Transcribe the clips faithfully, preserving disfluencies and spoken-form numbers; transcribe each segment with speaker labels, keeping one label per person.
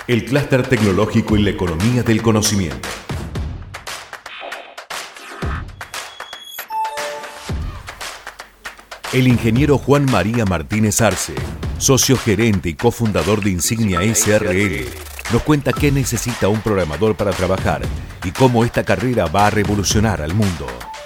Speaker 1: El clúster tecnológico y la economía del conocimiento. El ingeniero Juan María Martínez Arce, socio gerente y cofundador de Insignia S R L, nos cuenta qué necesita un programador para trabajar y cómo esta carrera va a revolucionar al mundo.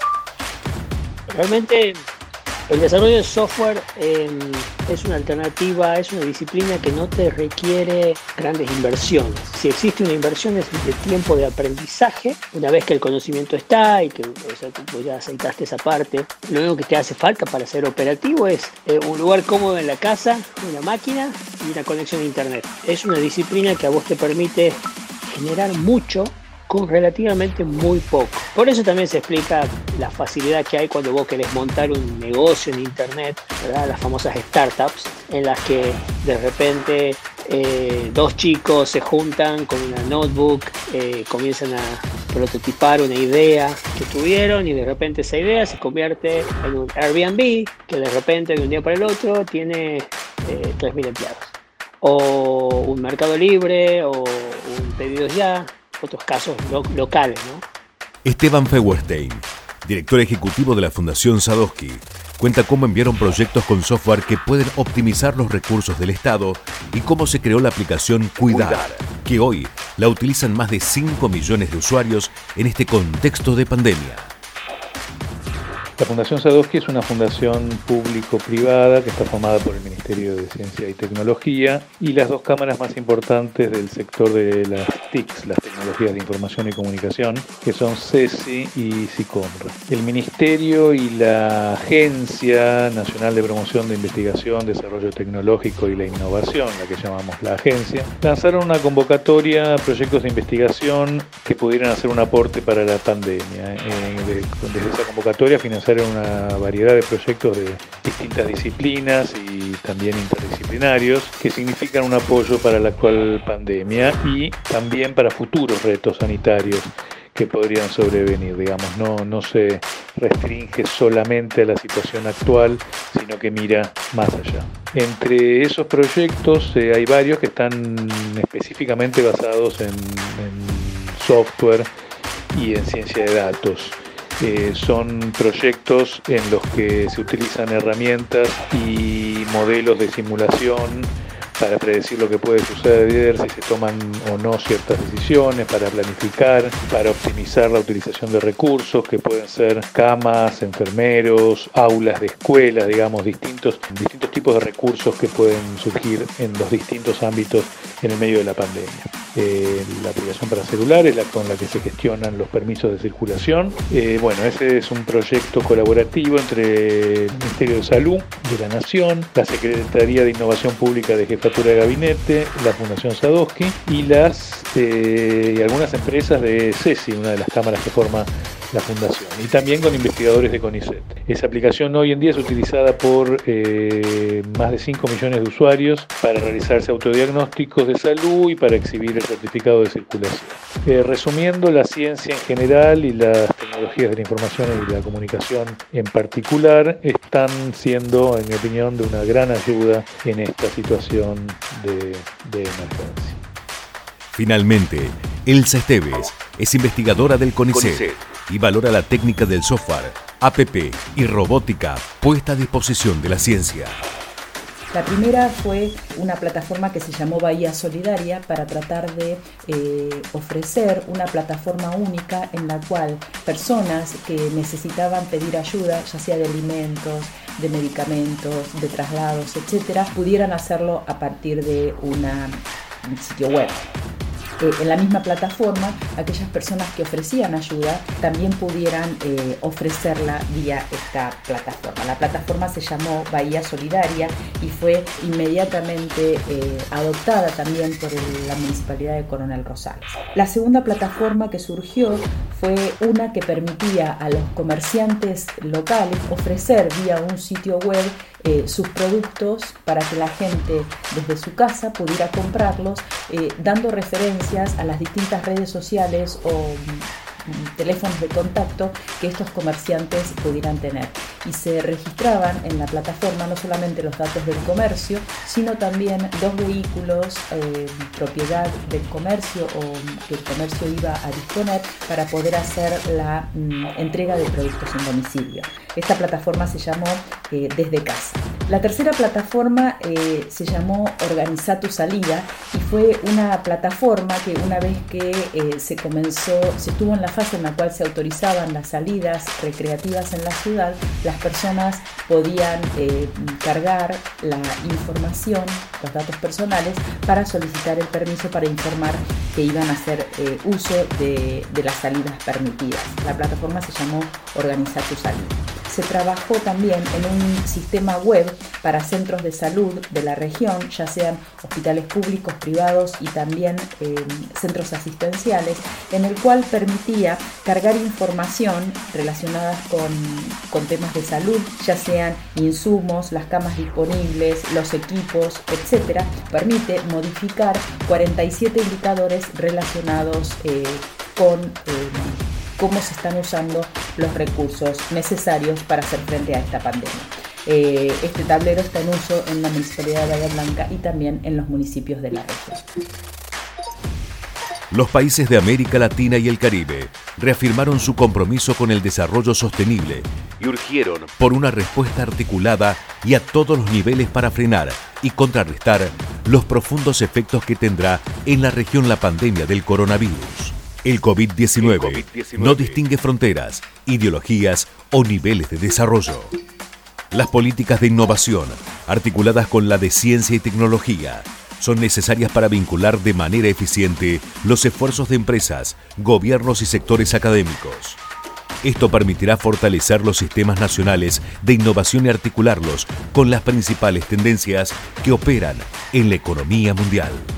Speaker 2: Realmente el desarrollo de software eh, es una alternativa, es una disciplina que no te requiere grandes inversiones. Si existe una inversión es de tiempo de aprendizaje. Una vez que el conocimiento está y que o sea, tú ya aceitaste esa parte, lo único que te hace falta para ser operativo es eh, un lugar cómodo en la casa, una máquina y una conexión a internet. Es una disciplina que a vos te permite generar mucho con relativamente muy poco. Por eso también se explica la facilidad que hay cuando vos querés montar un negocio en internet, ¿verdad? Las famosas startups, en las que de repente eh, dos chicos se juntan con una notebook, eh, comienzan a prototipar una idea que tuvieron y de repente esa idea se convierte en un Airbnb que de repente de un día para el otro tiene eh, tres mil empleados. O un Mercado Libre o un Pedidos Ya. Otros casos lo- locales, ¿no?
Speaker 1: Esteban Feuerstein, director ejecutivo de la Fundación Sadowski, cuenta cómo enviaron proyectos con software que pueden optimizar los recursos del Estado y cómo se creó la aplicación Cuidar, que hoy la utilizan más de cinco millones de usuarios en este contexto de pandemia.
Speaker 3: La Fundación Sadowski es una fundación público-privada que está formada por el Ministerio de Ciencia y Tecnología y las dos cámaras más importantes del sector de las T I Cs, las Tecnologías de Información y Comunicación, que son CESI y SICOMRA. El Ministerio y la Agencia Nacional de Promoción de Investigación, Desarrollo Tecnológico y la Innovación, la que llamamos la agencia, lanzaron una convocatoria a proyectos de investigación que pudieran hacer un aporte para la pandemia. Eh, de- desde esa convocatoria financiaron una variedad de proyectos de distintas disciplinas y también interdisciplinarios que significan un apoyo para la actual pandemia y también para futuros retos sanitarios que podrían sobrevenir. Digamos, no, no se restringe solamente a la situación actual, sino que mira más allá. Entre esos proyectos eh, hay varios que están específicamente basados en, en software y en ciencia de datos. Eh, son proyectos en los que se utilizan herramientas y modelos de simulación para predecir lo que puede suceder, si se toman o no ciertas decisiones, para planificar, para optimizar la utilización de recursos que pueden ser camas, enfermeros, aulas de escuela, digamos, distintos, distintos tipos de recursos que pueden surgir en los distintos ámbitos en el medio de la pandemia. Eh, la aplicación para celulares, la con la que se gestionan los permisos de circulación. Eh, bueno, ese es un proyecto colaborativo entre el Ministerio de Salud de la Nación, la Secretaría de Innovación Pública de Jefatura de Gabinete, la Fundación Sadowski y las eh, y algunas empresas de CESI, una de las cámaras que forma la fundación, y también con investigadores de CONICET. Esa aplicación hoy en día es utilizada por eh, más de cinco millones de usuarios para realizarse autodiagnósticos de salud y para exhibir el certificado de circulación. Eh, resumiendo, la ciencia en general y las tecnologías de la información y la comunicación en particular están siendo, en mi opinión, de una gran ayuda en esta situación de, de emergencia.
Speaker 1: Finalmente, Elsa Esteves es investigadora del CONICET y valora la técnica del software, app y robótica puesta a disposición de la ciencia.
Speaker 4: La primera fue una plataforma que se llamó Bahía Solidaria para tratar de eh, ofrecer una plataforma única en la cual personas que necesitaban pedir ayuda, ya sea de alimentos, de medicamentos, de traslados, etcétera, pudieran hacerlo a partir de una, un sitio web. Eh, en la misma plataforma, aquellas personas que ofrecían ayuda también pudieran eh, ofrecerla vía esta plataforma. La plataforma se llamó Bahía Solidaria y fue inmediatamente eh, adoptada también por el- la Municipalidad de Coronel Rosales. La segunda plataforma que surgió fue una que permitía a los comerciantes locales ofrecer vía un sitio web eh, sus productos para que la gente desde su casa pudiera comprarlos, eh, dando referencias a las distintas redes sociales o teléfonos de contacto que estos comerciantes pudieran tener. Y se registraban en la plataforma no solamente los datos del comercio, sino también dos vehículos, eh, propiedad del comercio o que el comercio iba a disponer para poder hacer la mm, entrega de productos en domicilio. Esta plataforma se llamó eh, Desde Casa. La tercera plataforma eh, se llamó Organiza tu Salida y fue una plataforma que una vez que eh, se comenzó, se estuvo en la fase en la cual se autorizaban las salidas recreativas en la ciudad, las personas podían eh, cargar la información, los datos personales, para solicitar el permiso para informar que iban a hacer eh, uso de, de las salidas permitidas. La plataforma se llamó Organiza tu Salida. Se trabajó también en un sistema web para centros de salud de la región, ya sean hospitales públicos, privados y también eh, centros asistenciales, en el cual permitía cargar información relacionada con, con temas de salud, ya sean insumos, las camas disponibles, los equipos, etcétera. Permite modificar cuarenta y siete indicadores relacionados eh, con eh, cómo se están usando los recursos necesarios para hacer frente a esta pandemia. Eh, este tablero está en uso en la Municipalidad de Bahía Blanca y también en los municipios de la región.
Speaker 1: Los países de América Latina y el Caribe reafirmaron su compromiso con el desarrollo sostenible y urgieron por una respuesta articulada y a todos los niveles para frenar y contrarrestar los profundos efectos que tendrá en la región la pandemia del coronavirus. El COVID diecinueve no distingue fronteras, ideologías o niveles de desarrollo. Las políticas de innovación, articuladas con la de ciencia y tecnología, son necesarias para vincular de manera eficiente los esfuerzos de empresas, gobiernos y sectores académicos. Esto permitirá fortalecer los sistemas nacionales de innovación y articularlos con las principales tendencias que operan en la economía mundial.